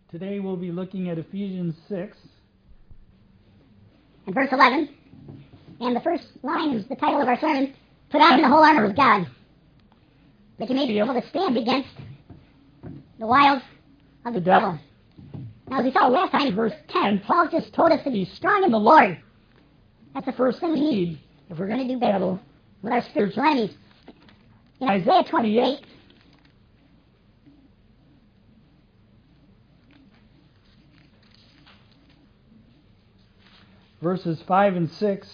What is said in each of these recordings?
Today we'll be looking at Ephesians 6. And verse 11. And the first line is the title of our sermon, Put on the whole armor of God, that you may be able to stand against the wiles of the devil. Now, as we saw last time in verse 10, Paul just told us to be strong in the Lord. That's the first thing we need if we're going to do battle with our spiritual enemies. In Isaiah 28, verses 5 and 6,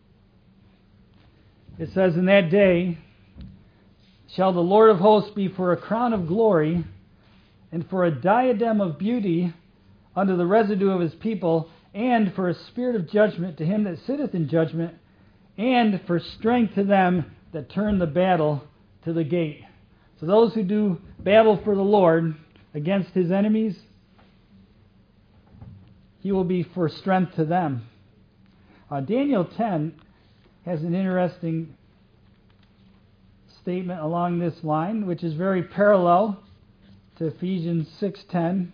it says, In that day shall the Lord of hosts be for a crown of glory, and for a diadem of beauty unto the residue of his people, and for a spirit of judgment to him that sitteth in judgment, and for strength to them that turn the battle to the gate. So those who do battle for the Lord against his enemies, he will be for strength to them. Daniel 10 has an interesting statement along this line, which is very parallel to Ephesians 6:10.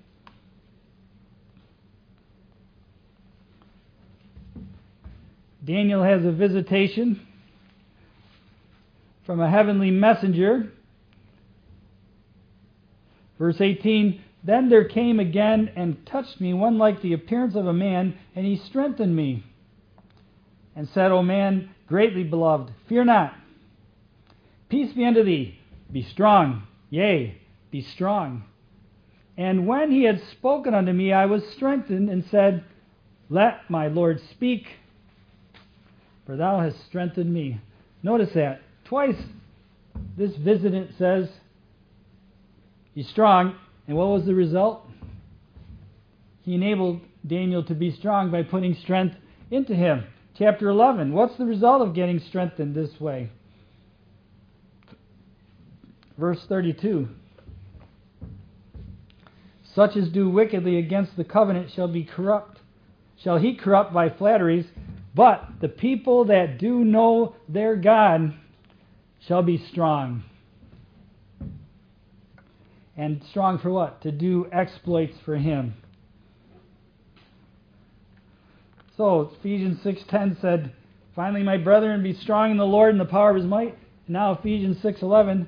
Daniel has a visitation from a heavenly messenger. Verse 18, Then there came again and touched me one like the appearance of a man, and he strengthened me, and said, O man, greatly beloved, fear not. Peace be unto thee. Be strong, yea, be strong. And when he had spoken unto me, I was strengthened, and said, Let my Lord speak, for thou hast strengthened me. Notice that. Twice this visitant says, Be strong. And what was the result? He enabled Daniel to be strong by putting strength into him. Chapter 11. What's the result of getting strengthened this way? Verse 32. Such as do wickedly against the covenant shall he corrupt by flatteries, but the people that do know their God shall be strong. And strong for what? To do exploits for him. So Ephesians 6:10 said, Finally, my brethren, be strong in the Lord and the power of his might. And now Ephesians 6:11,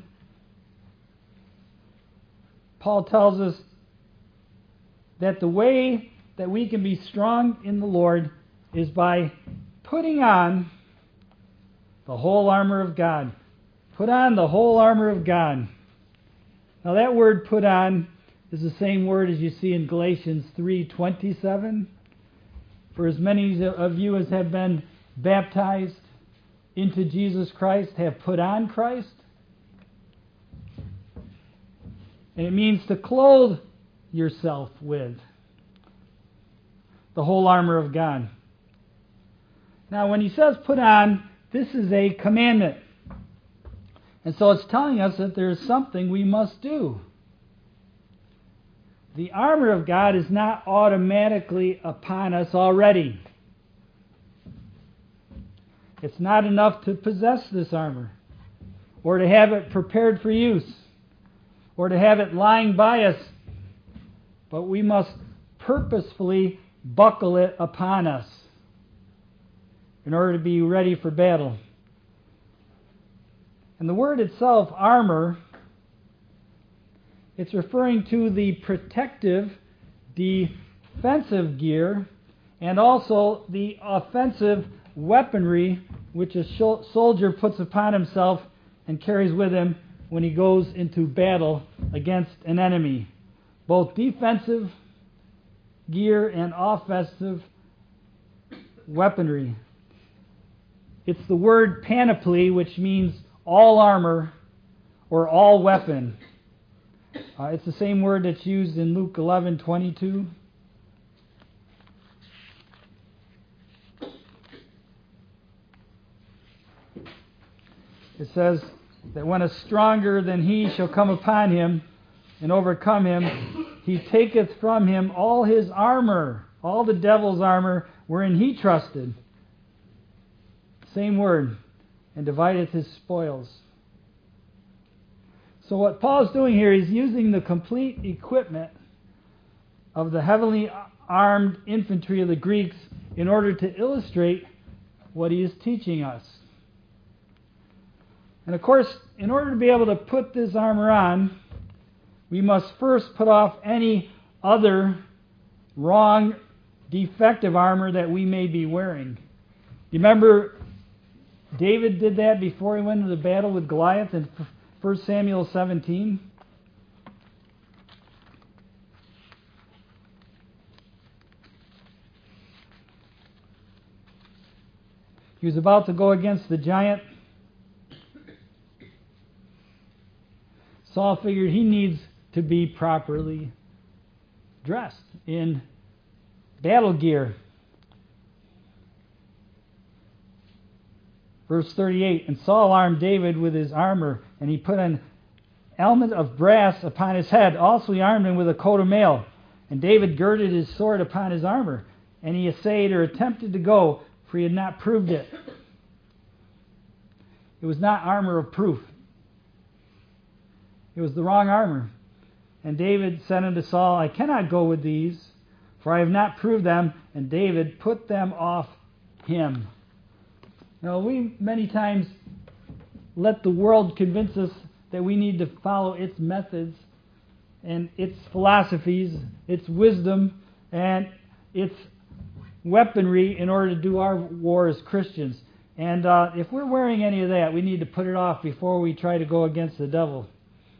Paul tells us that the way that we can be strong in the Lord is by putting on the whole armor of God. Put on the whole armor of God. Now that word put on is the same word as you see in Galatians 3:27. For as many of you as have been baptized into Jesus Christ have put on Christ. And it means to clothe yourself with the whole armor of God. Now when he says put on, this is a commandment. And so it's telling us that there's something we must do. The armor of God is not automatically upon us already. It's not enough to possess this armor, or to have it prepared for use, or to have it lying by us. But we must purposefully buckle it upon us in order to be ready for battle. And the word itself, armor, it's referring to the protective, defensive gear, and also the offensive weaponry which a soldier puts upon himself and carries with him when he goes into battle against an enemy. Both defensive gear and offensive weaponry. It's the word panoply, which means all armor or all weapon. It's the same word that's used in Luke 11:22. It says that when a stronger than he shall come upon him and overcome him, he taketh from him all his armor, all the devil's armor, wherein he trusted. Same word. And divideth his spoils. So what Paul's doing here is using the complete equipment of the heavily armed infantry of the Greeks in order to illustrate what he is teaching us. And of course, in order to be able to put this armor on, we must first put off any other wrong, defective armor that we may be wearing. You remember David did that before he went into the battle with Goliath in 1 Samuel 17? He was about to go against the giant. Saul figured he needs to be properly dressed in battle gear. Verse 38, and Saul armed David with his armor, and he put an helmet of brass upon his head. Also he armed him with a coat of mail. And David girded his sword upon his armor, and he essayed or attempted to go, for he had not proved it. It was not armor of proof. It was the wrong armor. And David said unto Saul, I cannot go with these, for I have not proved them. And David put them off him. Now, we many times let the world convince us that we need to follow its methods and its philosophies, its wisdom, and its weaponry in order to do our war as Christians. And if we're wearing any of that, we need to put it off before we try to go against the devil.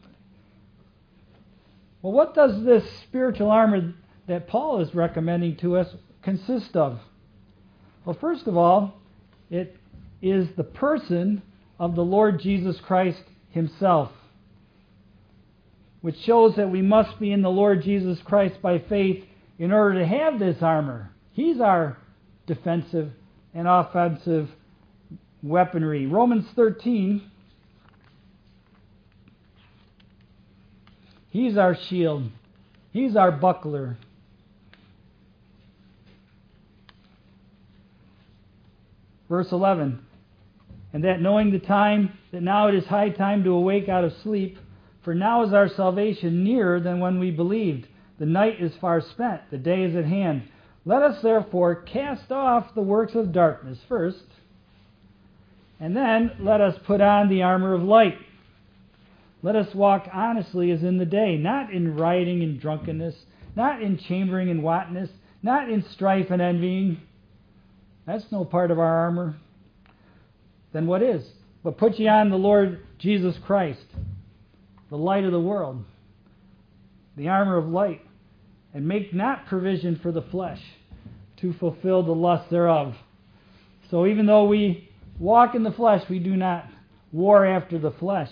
Well, what does this spiritual armor that Paul is recommending to us consist of? Well, first of all, it is the person of the Lord Jesus Christ himself, which shows that we must be in the Lord Jesus Christ by faith in order to have this armor. He's our defensive and offensive weaponry. Romans 13, he's our shield. He's our buckler. Verse 11, and that knowing the time, that now it is high time to awake out of sleep, for now is our salvation nearer than when we believed. The night is far spent, the day is at hand. Let us therefore cast off the works of darkness first, and then let us put on the armor of light. Let us walk honestly as in the day, not in rioting and drunkenness, not in chambering and wantonness, not in strife and envying. That's no part of our armor. Then what is? But put ye on the Lord Jesus Christ, the light of the world, the armor of light, and make not provision for the flesh to fulfill the lust thereof. So even though we walk in the flesh, we do not war after the flesh.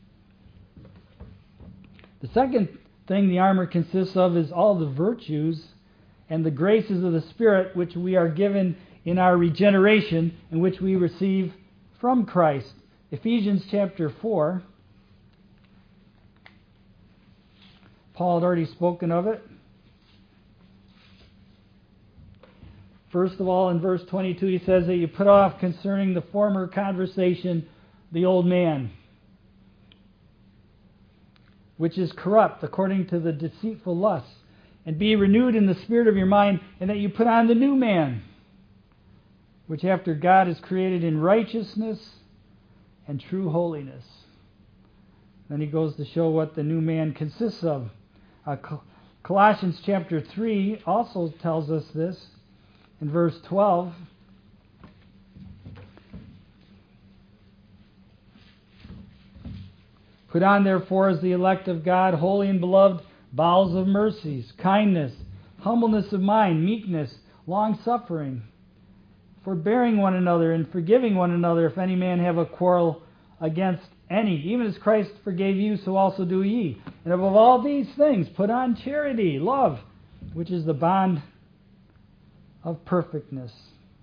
The second thing the armor consists of is all the virtues and the graces of the Spirit which we are given in our regeneration and which we receive from Christ. Ephesians chapter 4. Paul had already spoken of it. First of all, in verse 22, he says that you put off concerning the former conversation the old man, which is corrupt according to the deceitful lusts, and be renewed in the spirit of your mind, and that you put on the new man, which after God is created in righteousness and true holiness. Then he goes to show what the new man consists of. Colossians chapter 3 also tells us this in verse 12. Put on therefore as the elect of God, holy and beloved, bowels of mercies, kindness, humbleness of mind, meekness, long-suffering, forbearing one another and forgiving one another if any man have a quarrel against any. Even as Christ forgave you, so also do ye. And above all these things, put on charity, love, which is the bond of perfectness.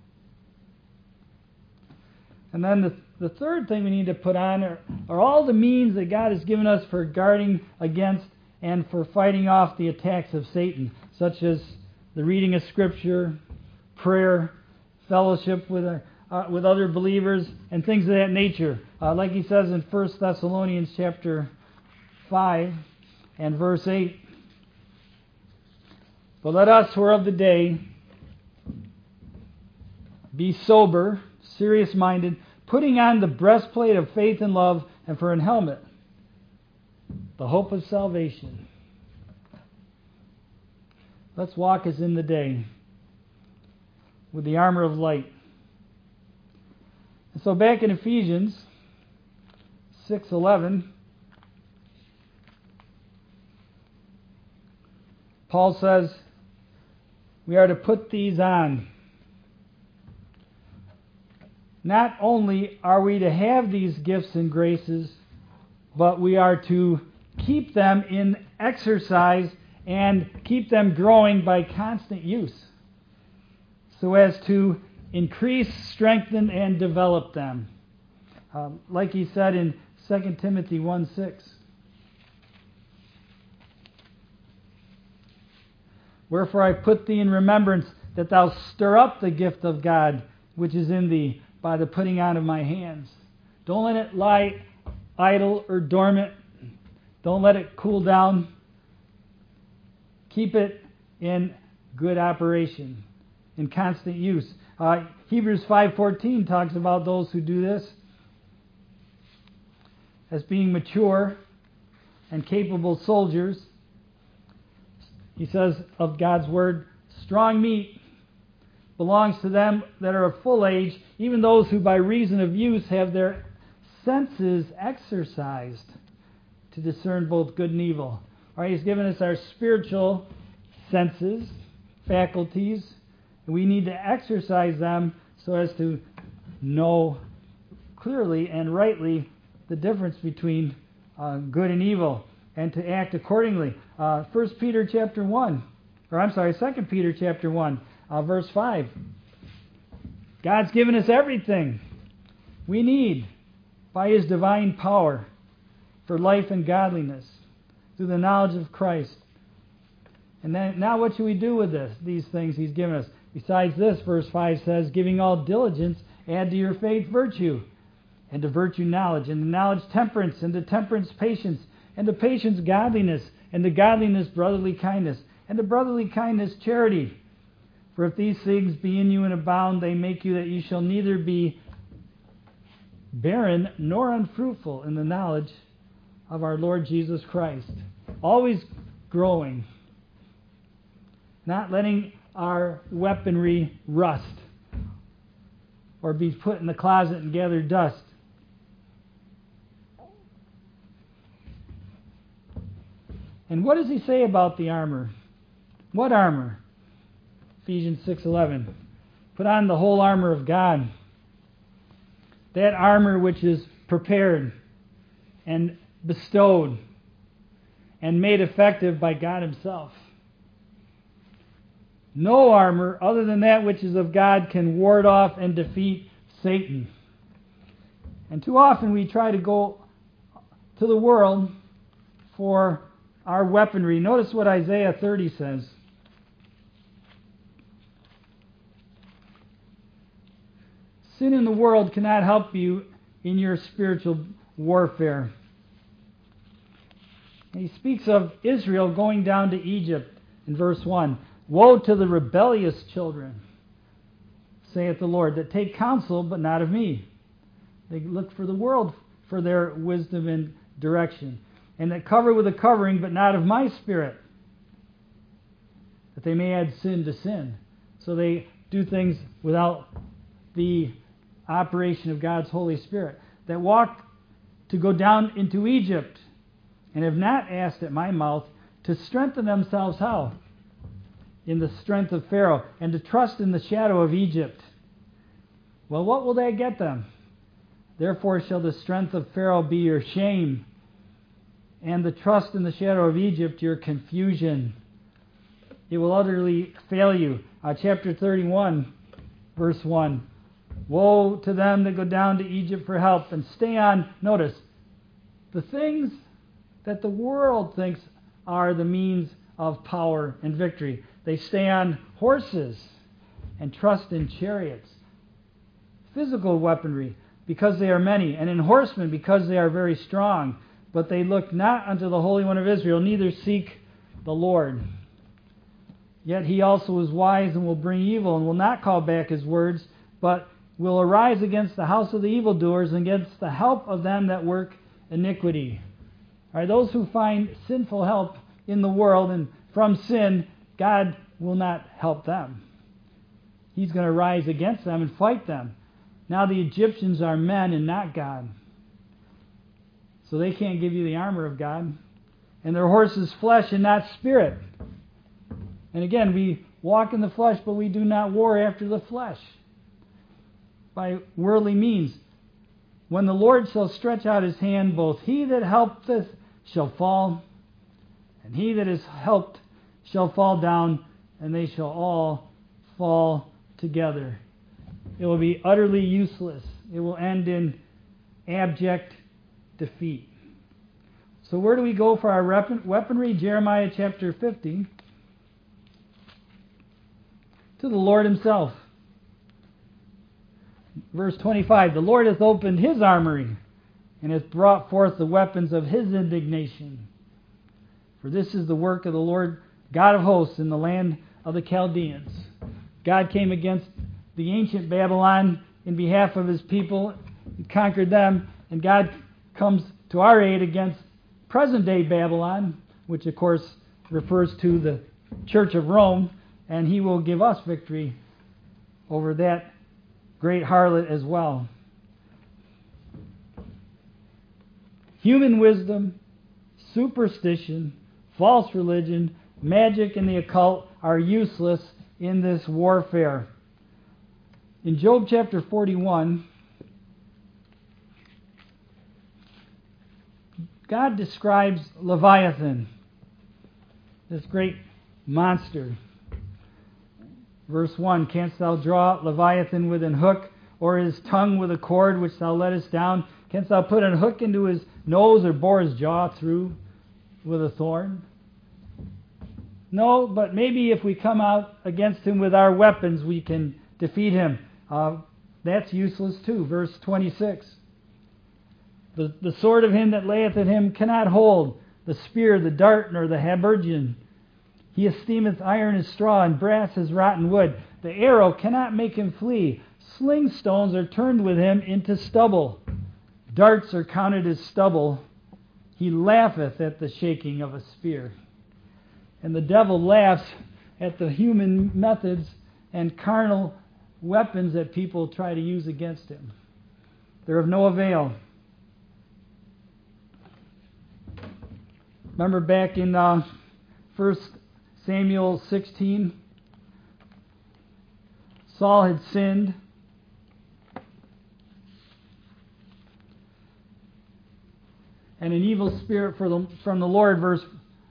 And then the third thing we need to put on are all the means that God has given us for guarding against and for fighting off the attacks of Satan, such as the reading of Scripture, prayer, fellowship with other believers, and things of that nature. Like he says in 1 Thessalonians chapter 5 and verse 8, But let us who are of the day be sober, serious-minded, putting on the breastplate of faith and love, and for an helmet, the hope of salvation. Let's walk as in the day, with the armor of light. And so back in Ephesians 6:11, Paul says we are to put these on. Not only are we to have these gifts and graces, but we are to keep them in exercise and keep them growing by constant use, so as to increase, strengthen, and develop them. Like he said in 2 Timothy 1:6. Wherefore I put thee in remembrance that thou stir up the gift of God which is in thee by the putting on of my hands. Don't let it lie idle or dormant. Don't let it cool down. Keep it in good operation, in constant use. Hebrews 5:14 talks about those who do this as being mature and capable soldiers. He says of God's word, strong meat belongs to them that are of full age, even those who by reason of use have their senses exercised to discern both good and evil. All right, he's given us our spiritual senses, faculties, and we need to exercise them so as to know clearly and rightly the difference between good and evil, and to act accordingly. 2 Peter chapter 1, verse 5. God's given us everything we need by His divine power for life and godliness through the knowledge of Christ. And then, now what should we do with these things He's given us? Besides this, verse 5 says, giving all diligence, add to your faith virtue, and to virtue knowledge, and to knowledge temperance, and to temperance patience, and to patience godliness, and to godliness brotherly kindness, and to brotherly kindness charity. For if these things be in you and abound, they make you that you shall neither be barren nor unfruitful in the knowledge of our Lord Jesus Christ. Always growing. Not letting our weaponry rust or be put in the closet and gather dust. And what does he say about the armor? What armor? Ephesians 6:11. Put on the whole armor of God. That armor which is prepared and bestowed and made effective by God Himself. No armor other than that which is of God can ward off and defeat Satan. And too often we try to go to the world for our weaponry. Notice what Isaiah 30 says. Sin in the world cannot help you in your spiritual warfare. And he speaks of Israel going down to Egypt in verse 1. Woe to the rebellious children, saith the Lord, that take counsel, but not of me. They look for the world for their wisdom and direction. And that cover with a covering, but not of my spirit, that they may add sin to sin. So they do things without the operation of God's Holy Spirit. That walk to go down into Egypt, and have not asked at my mouth to strengthen themselves how? In the strength of Pharaoh, and to trust in the shadow of Egypt. Well, what will that get them? Therefore shall the strength of Pharaoh be your shame, and the trust in the shadow of Egypt your confusion. It will utterly fail you. Chapter 31, verse 1. Woe to them that go down to Egypt for help and stay on, notice, the things that the world thinks are the means of power and victory. They stay on horses and trust in chariots. Physical weaponry, because they are many, and in horsemen, because they are very strong. But they look not unto the Holy One of Israel, neither seek the Lord. Yet he also is wise and will bring evil and will not call back his words, but will arise against the house of the evildoers and against the help of them that work iniquity. All right, those who find sinful help in the world and from sin, God will not help them. He's going to rise against them and fight them. Now the Egyptians are men and not God. So they can't give you the armor of God. And their horse is flesh and not spirit. And again, we walk in the flesh, but we do not war after the flesh. By worldly means. When the Lord shall stretch out his hand, both he that helpeth shall fall, and he that is helped shall fall down, and they shall all fall together. It will be utterly useless. It will end in abject defeat. So where do we go for our weaponry? Jeremiah chapter 50. To the Lord himself. Verse 25, the Lord hath opened his armory, and hath brought forth the weapons of his indignation. For this is the work of the Lord God of hosts in the land of the Chaldeans. God came against the ancient Babylon in behalf of his people, and conquered them, and God comes to our aid against present-day Babylon, which of course refers to the Church of Rome, and he will give us victory over that great harlot as well. Human wisdom, superstition, false religion, magic, and the occult are useless in this warfare. In Job chapter 41, God describes Leviathan, this great monster. Verse 1, canst thou draw Leviathan with an hook, or his tongue with a cord which thou lettest down? Canst thou put an hook into his nose, or bore his jaw through with a thorn? No, but maybe if we come out against him with our weapons, we can defeat him. That's useless too. Verse 26. The sword of him that layeth at him cannot hold, the spear, the dart, nor the habergeon. He esteemeth iron as straw, and brass as rotten wood. The arrow cannot make him flee. Sling stones are turned with him into stubble. Darts are counted as stubble. He laugheth at the shaking of a spear. And the devil laughs at the human methods and carnal weapons that people try to use against him. They're of no avail. Remember back in 1 Samuel 16, Saul had sinned. And an evil spirit from the Lord, verse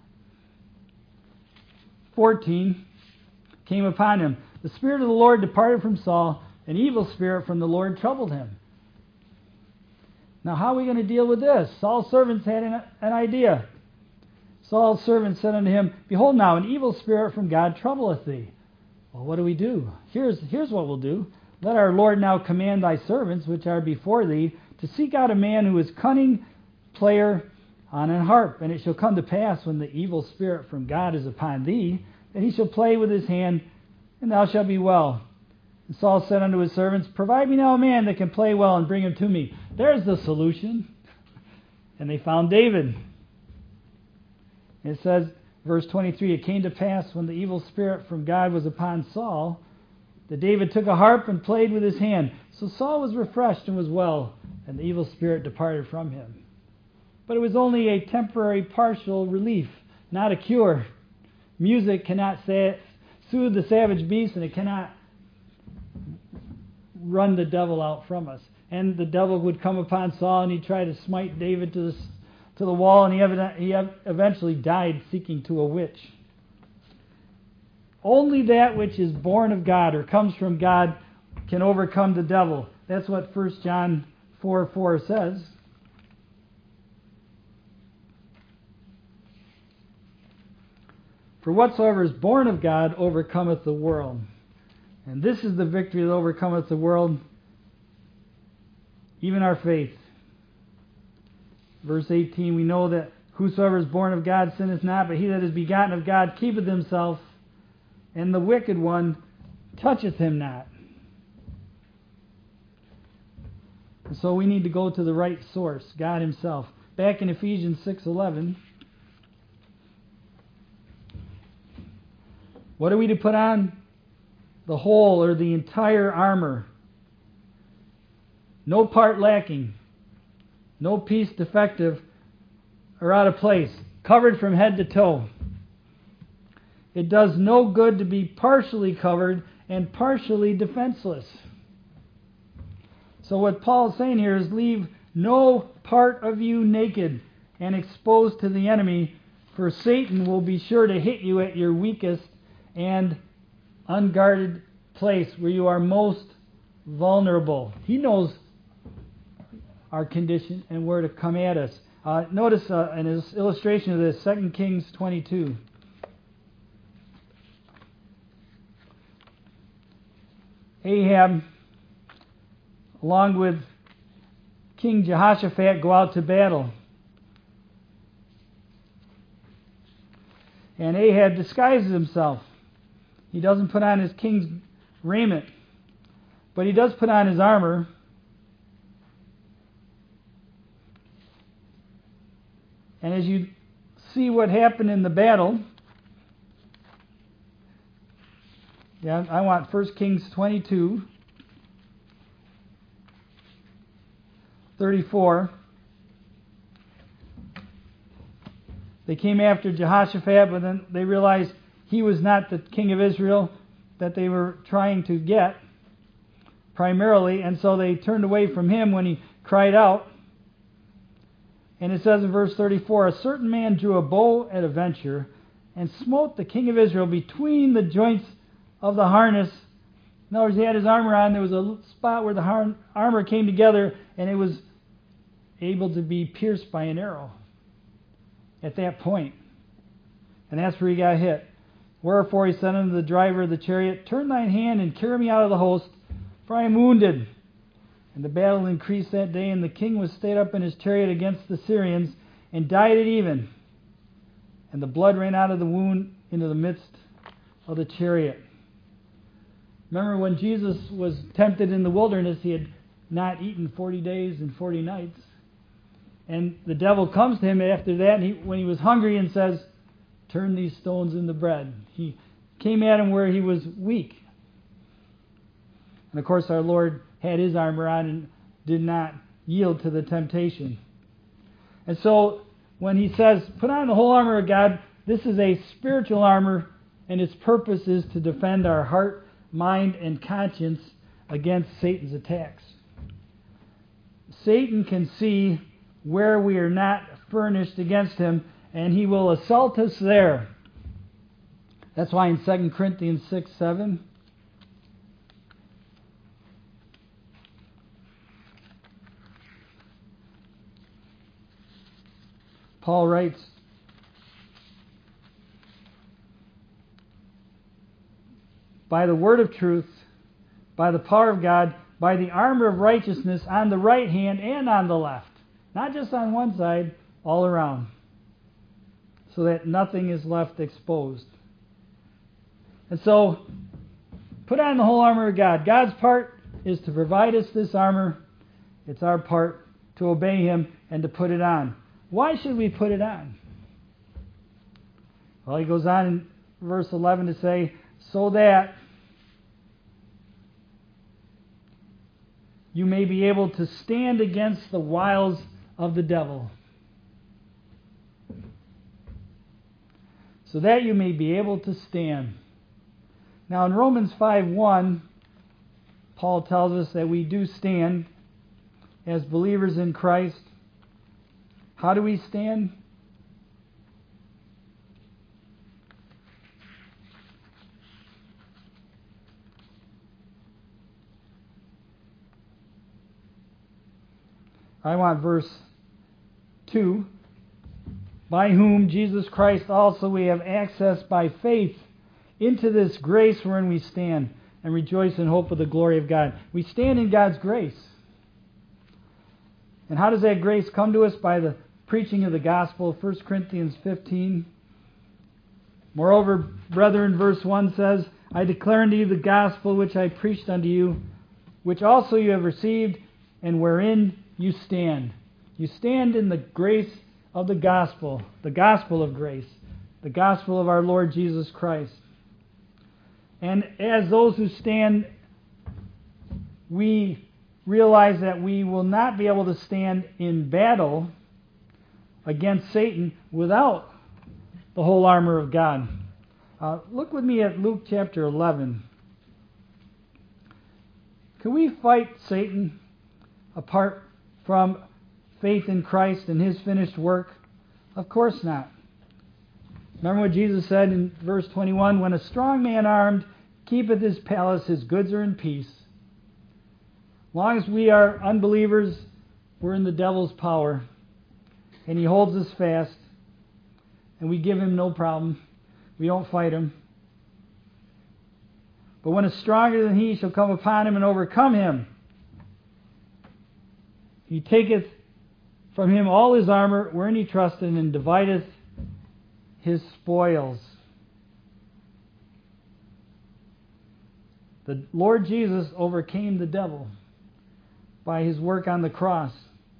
14, came upon him. The Spirit of the Lord departed from Saul. An evil spirit from the Lord troubled him. Now how are we going to deal with this? Saul's servants had an idea. Saul's servant said unto him, behold now, an evil spirit from God troubleth thee. Well, what do we do? Here's what we'll do. Let our Lord now command thy servants, which are before thee, to seek out a man who is cunning player on an harp. And it shall come to pass, when the evil spirit from God is upon thee, that he shall play with his hand, and thou shalt be well. And Saul said unto his servants, provide me now a man that can play well, and bring him to me. There's the solution. And they found David. It says, verse 23, it came to pass when the evil spirit from God was upon Saul, that David took a harp and played with his hand. So Saul was refreshed and was well, and the evil spirit departed from him. But it was only a temporary, partial relief, not a cure. Music cannot soothe the savage beast, and it cannot run the devil out from us. And the devil would come upon Saul, and he'd try to smite David to the wall, and he eventually died seeking to a witch. Only that which is born of God or comes from God can overcome the devil. That's what 1 John 4:4 says. For whatsoever is born of God overcometh the world. And this is the victory that overcometh the world, even our faith. Verse 18, we know that whosoever is born of God sinneth not, but he that is begotten of God keepeth himself, and the wicked one toucheth him not. And so we need to go to the right source, God himself. Back in Ephesians 6:11, what are we to put on? The whole or the entire armor. No part lacking. No piece defective or out of place. Covered from head to toe. It does no good to be partially covered and partially defenseless. So what Paul's saying here is leave no part of you naked and exposed to the enemy, for Satan will be sure to hit you at your weakest and unguarded place where you are most vulnerable. He knows our condition and where to come at us. Notice an illustration of this, 2 Kings 22. Ahab, along with King Jehoshaphat, go out to battle. And Ahab disguises himself. He doesn't put on his king's raiment, but he does put on his armor. And as you see what happened in the battle, I want 1 Kings 22, 34. They came after Jehoshaphat, but then they realized he was not the king of Israel that they were trying to get primarily, and so they turned away from him when he cried out. And it says in verse 34, a certain man drew a bow at a venture and smote the king of Israel between the joints of the harness. In other words, he had his armor on. There was a spot where the armor came together, and it was able to be pierced by an arrow at that point. And that's where he got hit. Wherefore he said unto the driver of the chariot, turn thine hand and carry me out of the host, for I am wounded. And the battle increased that day, and the king was stayed up in his chariot against the Syrians, and died at even. And the blood ran out of the wound into the midst of the chariot. Remember when Jesus was tempted in the wilderness, he had not eaten 40 days and 40 nights. And the devil comes to him after that, and when he was hungry, and says, turn these stones into bread. He came at him where he was weak. And of course our Lord had his armor on and did not yield to the temptation. And so when he says, put on the whole armor of God, this is a spiritual armor, and its purpose is to defend our heart, mind, and conscience against Satan's attacks. Satan can see where we are not furnished against him, and he will assault us there. That's why in 2 Corinthians 6:7, Paul writes, by the word of truth, by the power of God, by the armor of righteousness on the right hand and on the left. Not just on one side, all around. So that nothing is left exposed. And so, put on the whole armor of God. God's part is to provide us this armor. It's our part to obey him and to put it on. Why should we put it on? Well, he goes on in verse 11 to say, so that you may be able to stand against the wiles of the devil. So that you may be able to stand. Now in Romans 5:1, Paul tells us that we do stand as believers in Christ. How do we stand? I want verse 2. By whom Jesus Christ also we have access by faith into this grace wherein we stand and rejoice in hope of the glory of God. We stand in God's grace. And how does that grace come to us? By the preaching of the gospel. 1 Corinthians 15, Moreover, brethren, verse 1 says, I declare unto you the gospel which I preached unto you, which also you have received, and wherein you stand. You stand in the grace of the gospel of grace, the gospel of our Lord Jesus Christ. And as those who stand, we realize that we will not be able to stand in battle against Satan without the whole armor of God. Look with me at Luke chapter 11. Can we fight Satan apart from faith in Christ and His finished work? Of course not. Remember what Jesus said in verse 21, when a strong man armed keepeth his palace, his goods are in peace. As long as we are unbelievers, we're in the devil's power, and he holds us fast, and we give him no problem. We don't fight him. But when a stronger than he shall come upon him and overcome him, he taketh from him all his armor wherein he trusted, and divideth his spoils. The Lord Jesus overcame the devil by His work on the cross.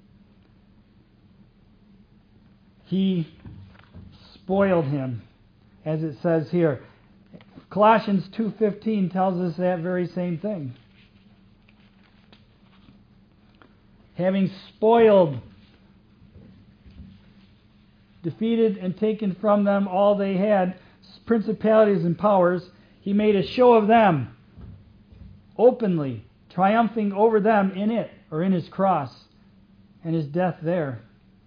He spoiled him, as it says here. Colossians 2:15 tells us that very same thing. Having spoiled, defeated and taken from them all they had, principalities and powers, He made a show of them openly, triumphing over them in it, or in His cross and His death there.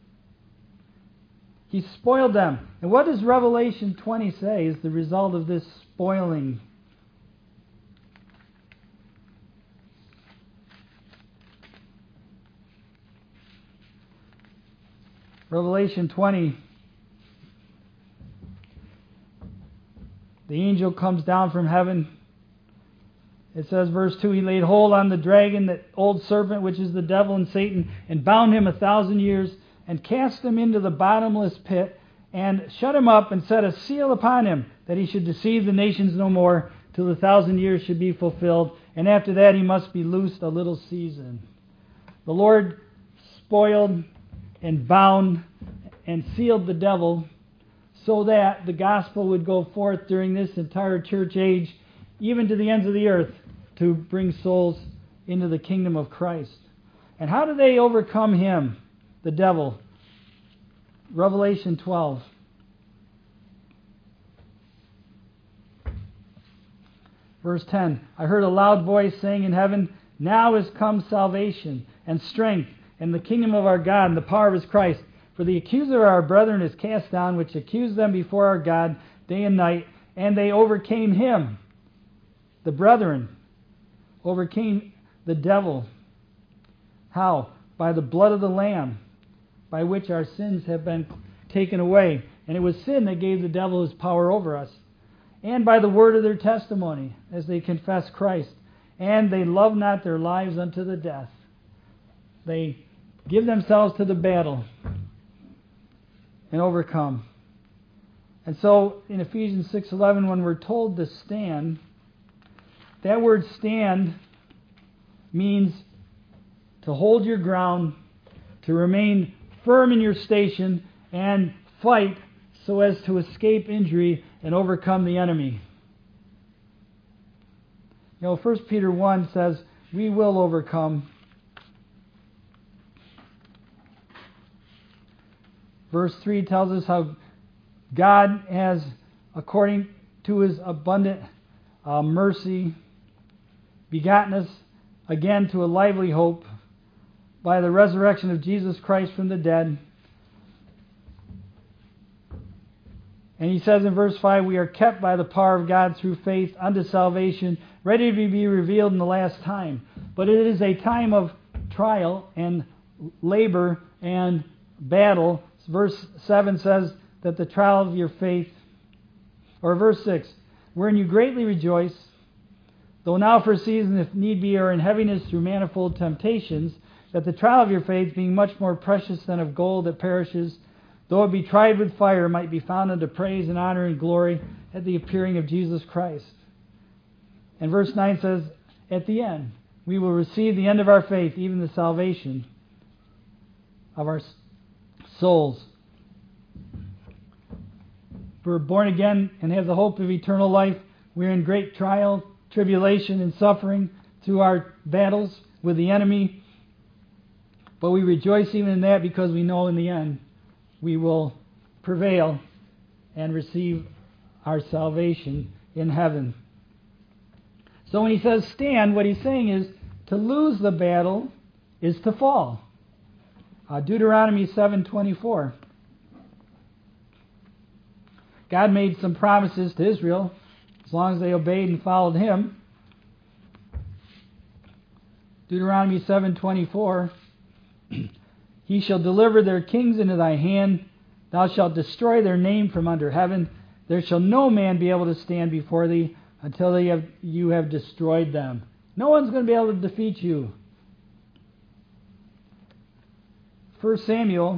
He spoiled them. And what does Revelation 20 say is the result of this spoiling? Revelation 20, the angel comes down from heaven. It says, verse 2, He laid hold on the dragon, that old serpent, which is the devil and Satan, and bound him 1,000 years, and cast him into the bottomless pit, and shut him up, and set a seal upon him, that he should deceive the nations no more, till the 1,000 years should be fulfilled. And after that he must be loosed a little season. The Lord spoiled and bound and sealed the devil so that the gospel would go forth during this entire church age, even to the ends of the earth, to bring souls into the kingdom of Christ. And how do they overcome him, the devil? Revelation 12. Verse 10, I heard a loud voice saying in heaven, now is come salvation and strength and the kingdom of our God and the power of His Christ. For the accuser of our brethren is cast down, which accused them before our God day and night, and they overcame him. The brethren overcame the devil. How? By the blood of the Lamb, by which our sins have been taken away. And it was sin that gave the devil his power over us. And by the word of their testimony, as they confess Christ. And they love not their lives unto the death. They give themselves to the battle and overcome. And so in Ephesians 6:11, when we're told to stand, that word stand means to hold your ground, to remain firm in your station, and fight so as to escape injury and overcome the enemy. You know, 1 Peter 1 says, we will overcome. Verse 3 tells us how God has, according to His abundant mercy, begotten us again to a lively hope by the resurrection of Jesus Christ from the dead. And he says in verse 5, we are kept by the power of God through faith unto salvation, ready to be revealed in the last time. But it is a time of trial and labor and battle. Verse 7 says that the trial of your faith, or verse 6, wherein you greatly rejoice, though now for a season, if need be, are in heaviness through manifold temptations, that the trial of your faith, being much more precious than of gold that perishes, though it be tried with fire, might be found unto praise and honor and glory at the appearing of Jesus Christ. And verse 9 says, at the end, we will receive the end of our faith, even the salvation of our souls. If we're born again and have the hope of eternal life, we're in great trial, tribulation, and suffering through our battles with the enemy. But we rejoice even in that because we know in the end we will prevail and receive our salvation in heaven. So when he says stand, what he's saying is to lose the battle is to fall. Deuteronomy 7:24. God made some promises to Israel as long as they obeyed and followed him. Deuteronomy 7:24. He shall deliver their kings into thy hand. Thou shalt destroy their name from under heaven. There shall no man be able to stand before thee until you have destroyed them. No one's going to be able to defeat you. 1 Samuel.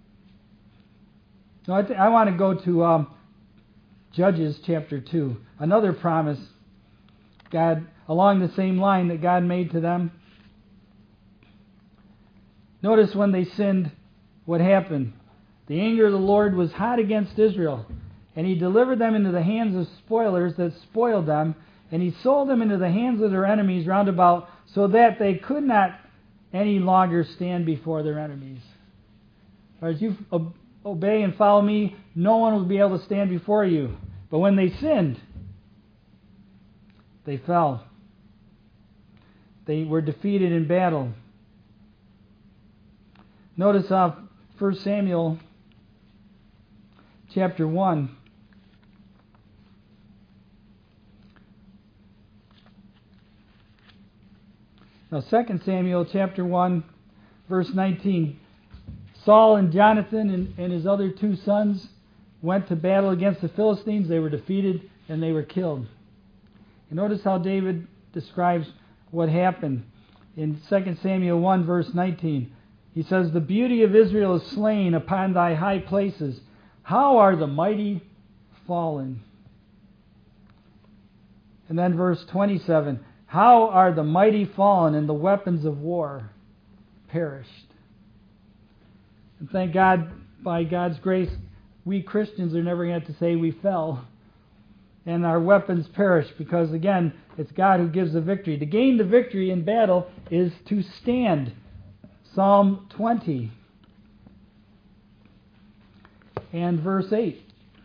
No, I want to go to Judges chapter 2. Another promise God, along the same line that God made to them. Notice when they sinned, what happened. The anger of the Lord was hot against Israel, and he delivered them into the hands of spoilers that spoiled them, and he sold them into the hands of their enemies round about, so that they could not any longer stand before their enemies. As you obey and follow me, no one will be able to stand before you. But when they sinned, they fell. They were defeated in battle. Notice 1 Samuel chapter 1. Now 2 Samuel chapter 1, verse 19. Saul and Jonathan and his other two sons went to battle against the Philistines. They were defeated and they were killed. And notice how David describes what happened in 2 Samuel 1, verse 19. He says, the beauty of Israel is slain upon thy high places. How are the mighty fallen? And then verse 27. How are the mighty fallen and the weapons of war perished? And thank God, by God's grace, we Christians are never going to have to say we fell and our weapons perished, because again, it's God who gives the victory. To gain the victory in battle is to stand. Psalm 20 and verse 8.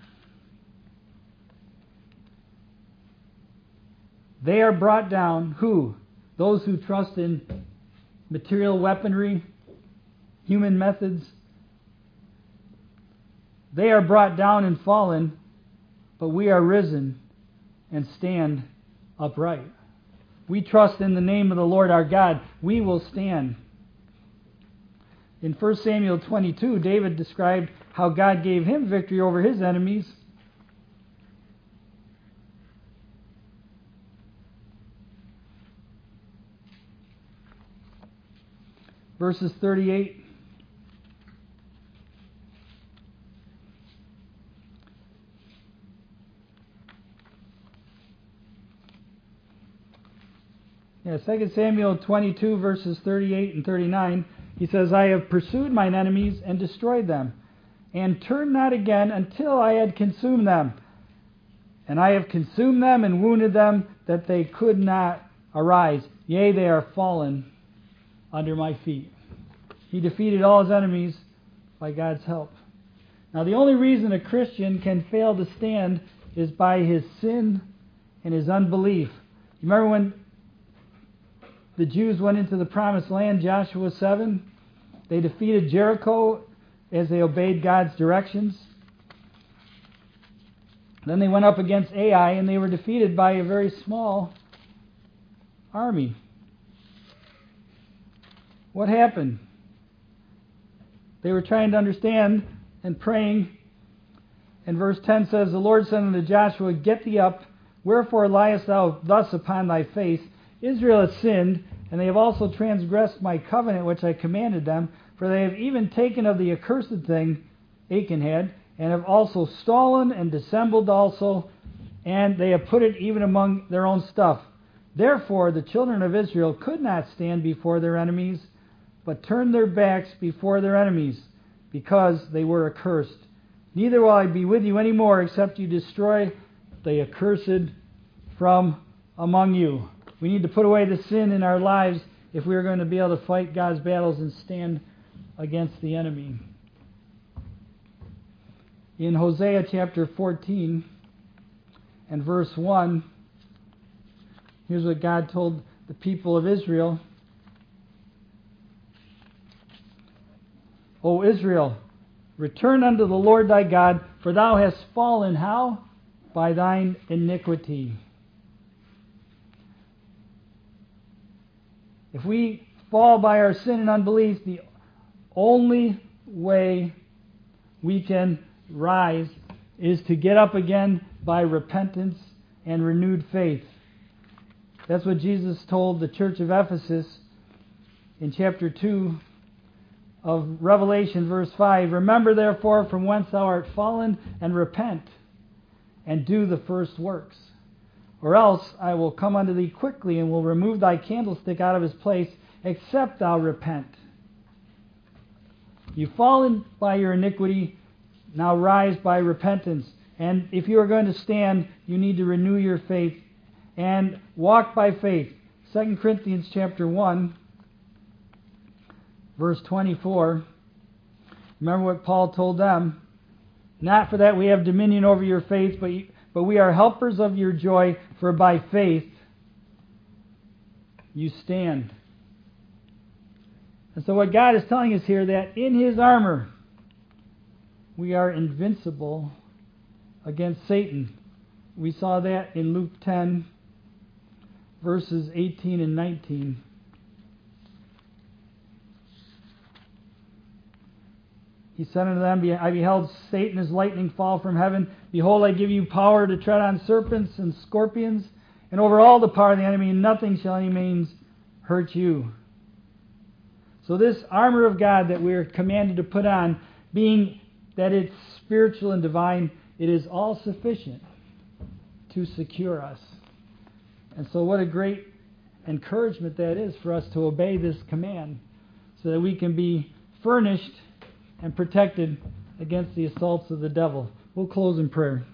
They are brought down, who? Those who trust in material weaponry, human methods. They are brought down and fallen, but we are risen and stand upright. We trust in the name of the Lord our God. We will stand. In 1 Samuel 22, David described how God gave him victory over his enemies. Verses 38. Yeah, 2 Samuel 22, verses 38 and 39. He says, I have pursued mine enemies and destroyed them, and turned not again until I had consumed them. And I have consumed them and wounded them, that they could not arise. Yea, they are fallen under my feet. He defeated all his enemies by God's help. Now, the only reason a Christian can fail to stand is by his sin and his unbelief. You remember when the Jews went into the promised land, Joshua 7? They defeated Jericho as they obeyed God's directions. Then they went up against Ai, and they were defeated by a very small army. What happened? They were trying to understand and praying. And verse 10 says, the Lord said unto Joshua, get thee up, wherefore liest thou thus upon thy face? Israel has sinned, and they have also transgressed my covenant which I commanded them, for they have even taken of the accursed thing Achan had, and have also stolen and dissembled also and they have put it even among their own stuff. Therefore the children of Israel could not stand before their enemies, but turned their backs before their enemies, because they were accursed. Neither will I be with you any more, except you destroy the accursed from among you. We need to put away the sin in our lives if we are going to be able to fight God's battles and stand against the enemy. In Hosea chapter 14 and verse 1, here's what God told the people of Israel. O Israel, return unto the Lord thy God, for thou hast fallen how? By thine iniquity. If we fall by our sin and unbelief, the only way we can rise is to get up again by repentance and renewed faith. That's what Jesus told the church of Ephesus in chapter 2 of Revelation, verse 5. Remember therefore from whence thou art fallen, and repent, and do the first works. Or else I will come unto thee quickly, and will remove thy candlestick out of his place, except thou repent. You've fallen by your iniquity, now rise by repentance. And if you are going to stand, you need to renew your faith and walk by faith. 2 Corinthians chapter 1, verse 24. Remember what Paul told them. Not for that we have dominion over your faith, but we are helpers of your joy, for by faith you stand. And so what God is telling us here, that in His armor we are invincible against Satan. We saw that in Luke 10, verses 18 and 19. He said unto them, I beheld Satan as lightning fall from heaven. Behold, I give you power to tread on serpents and scorpions, and over all the power of the enemy, and nothing shall any means hurt you. So this armor of God that we are commanded to put on, being that it's spiritual and divine, it is all sufficient to secure us. And so what a great encouragement that is for us to obey this command, so that we can be furnished and protected against the assaults of the devil. We'll close in prayer.